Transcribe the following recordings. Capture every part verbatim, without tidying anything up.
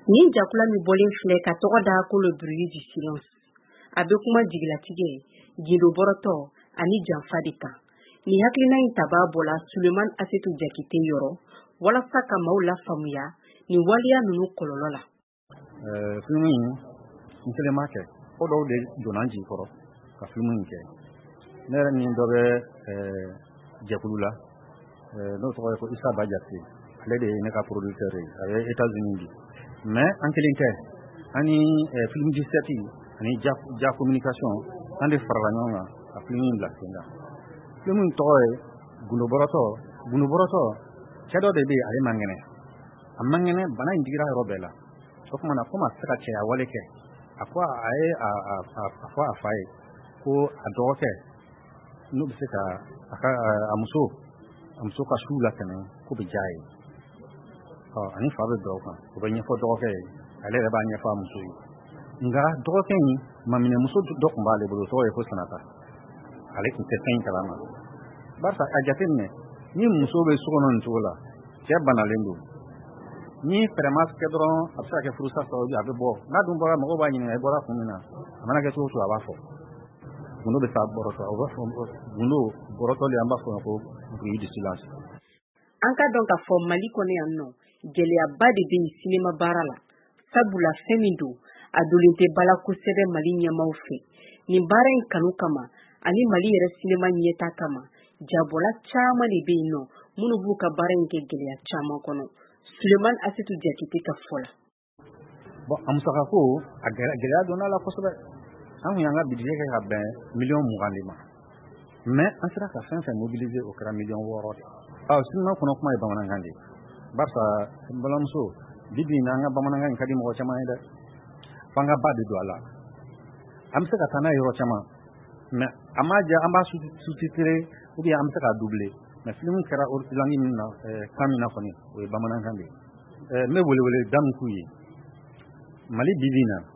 Ni jakula mi bɔlen filɛ ka tɔgɔ da ko le bruit du silence. A bɛ kuma jigilatigɛ, gindo bɔrɔtɔ ani janfa de kan. Ni hakilina in tabaa bɔla Suleman Asetu Jakite yɔrɔ walasa ka maaw la faamuya ni waliya ninnu kɔlɔlɔ la. Euh film in n kelen ma kɛ. Ko dɔw de donna n jigi kɔrɔ ka film in kɛ. Ne yɛrɛ ni dɔ bɛ euh jɛkulu la. Euh n'o tɔgɔ ye ko Isa Badiate. Ale de ye ne ka producteur ye. A bɛ États-Unis bi. Mais an kelen tɛ. Ani film dix-sept ani ja ja communication an de farala ɲɔgɔn kan ka film in bila sen kan. Film in tɔgɔ ye Gundo Bɔrɔtɔ. Gundo Bɔrɔtɔ cɛ dɔ de bɛ yen ale man kɛnɛ. A man kɛnɛ bana in digira yɔrɔ bɛɛ la. O kuma na ko ma se ka cɛya wale kɛ. A ko a ye a a a fɔ a fa ye ko a dɔgɔkɛ n'o bɛ se ka a ka a muso a muso ka su la tɛmɛ ko bɛ diya ye. Ɔ ani fa bɛ dɔw kan o bɛ ɲɛfɔ dɔgɔkɛ ye ale yɛrɛ b'a ɲɛfɔ a muso ye. Nka dɔgɔkɛ in maminɛmuso dɔ tun b'ale bolo o tɔgɔ ye ko Sanata. Ale tun tɛ fɛn in kalama. Barisa a jateminɛ ni muso bɛ so kɔnɔ nin cogo la cɛ banalen don. Ni fɛrɛma kɛ dɔrɔn a bɛ se ka kɛ furusa sababu a bɛ bɔ. N'a dun bɔra mɔgɔw b'a ɲininka i bɔra kun min na a mana kɛ cogo o cogo a b'a fɔ. Gundo bɛ taa bɔrɔtɔ o b'a fɔ Gundo bɔrɔtɔli an b'a fɔ ko bruit du silence. An ka dɔn ka fɔ Mali kɔnɔ yan nɔ gɛlɛyaba de bɛ yen sinima baara la. Sabula fɛn min don a dolen tɛ bala kosɛbɛ Mali ɲɛmaaw fɛ. Nin baara in kanu kama ani Mali yɛrɛ sinima ɲɛta kama jabɔla caman de bɛ yen nɔ minnu b'u ka baara in kɛ gɛlɛya caman kɔnɔ. Suleman Asetu Jakite ka fɔ la. Bon a musaka ko a gɛlɛya donna la kosɛbɛ. An kun y'an ka budget kɛ ka bɛn miliyɔn mugan de ma. Mais an sera ka fɛn fɛn mobiliser o kɛra miliyɔn wɔɔrɔ de. Ɔ sinima kɔnɔ kuma ye bamanankan de. Barisa n balimamuso bi bi in na an ka bamanankan in ka di mɔgɔ caman ye dɛ. F'an ka ba de don a la. An bɛ se ka taa n'a ye yɔrɔ caman. Mais a ma diya an b'a sous-titrer ou bien an bɛ se k'a doubler. Mais film kɛra langue min na kan min na kɔni o ye bamanankan de ye. N bɛ welewele da min k'u ye. Mali bi bi in na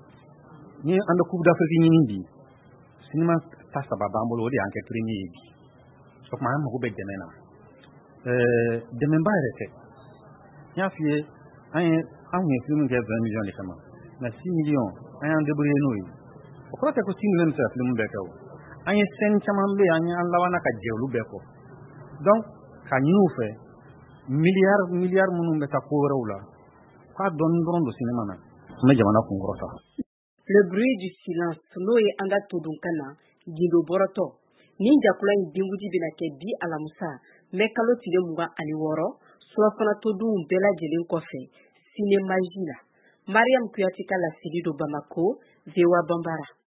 ni an bɛ Coupe d'Afrique ɲini bi sinima ta saba b'an bolo o de y'an kɛ premier ye bi. O kuma an mago bɛ dɛmɛ na. Dɛmɛba yɛrɛ tɛ. N y'a f'i ye an ye an kun ye film kɛ vingt millions de kama. Mais six millions an y'an débrouiller n'o ye. O kɔrɔ tɛ ko six millions bɛ se ka film bɛɛ kɛ o. An ye scène caman bɛ yen an y'an labanna ka jɛ olu bɛɛ kɔ. Donc ka ɲini u fɛ milliard milliard minnu bɛ taa ko wɛrɛw la k'a dɔɔni dɔrɔn don sinima na an bɛ jamana kunkɔrɔ ta. Le bruit du silence n'o ye an ka todunkan na gindo bɔrɔtɔ. Nin jakula in denkundi bɛna kɛ bi Alamusa mai kalo tile mugan ani wɔɔrɔ surafana todunw bɛɛ lajɛlen kɔfɛ Cinémagie la. Mariam Kuyate ka laseli don Bamako, V O A Bambara.